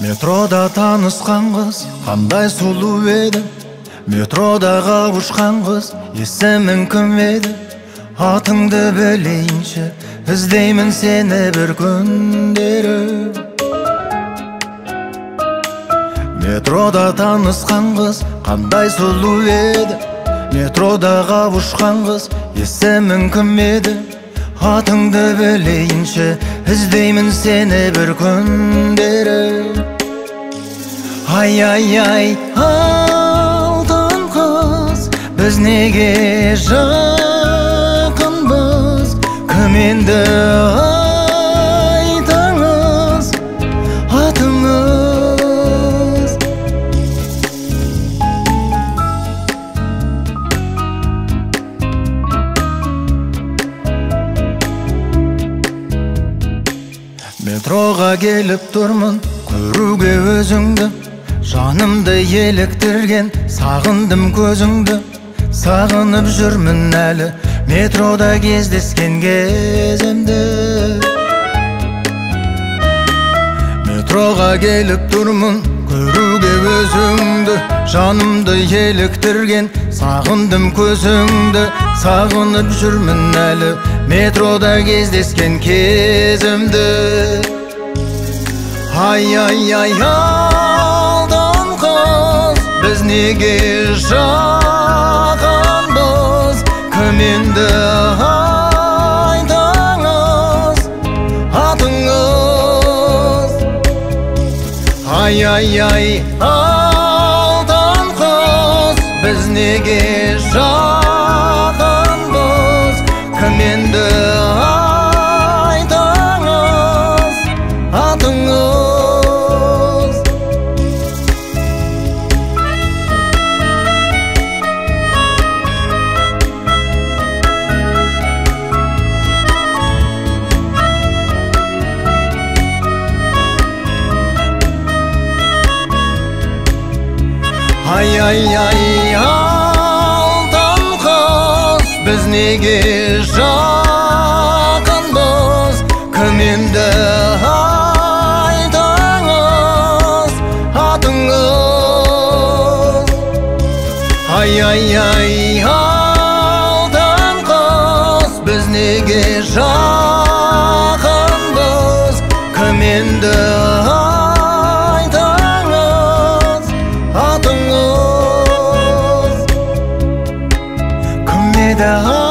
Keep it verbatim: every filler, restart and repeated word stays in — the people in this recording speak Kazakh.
Метрода танысқан қыз қандай сұлу еді, метрода қауышқан қыз есімің кім еді? Атыңды білейінші, іздеймін сені бір күндері. Метрода танысқан қыз қандай сұлу еді, метрода қауышқан қыз есімің кім еді? Атыңды білейінші, іздеймін сені бір күндері. Ай-ай-ай, алтын қыз, біз неге жақынбыз? Кім енді айтыңыз атыңыз? Метроға келіп тұрмын, көруге өзіңді, жанымды еліктірген, сағындым көзіңді. Сағынып жүрмін әлі, метрода кездескен кезімді. Метроға келіп тұрмын, көруге өзіңді, жанымды еліктірген, сағындым көзіңді. Сағынып жүрмін әлі, метрода кездескен кезімді. Ай-ай-ай, алтын қыз, біз неге жақынбыз? Кім енді айтыңыз атыңыз? Ай-ай-ай, алтын қыз, біз неге жақынбыз? Кім енді айтыңыз атыңыз? Ай-ай-ай, алтын қыз, біз неге жақынбыз? Кім енді айтыңыз атыңыз? Ай-ай-ай, алтын қыз, біз неге жақынбыз? Кім енді айтыңыз атыңыз? Кім еді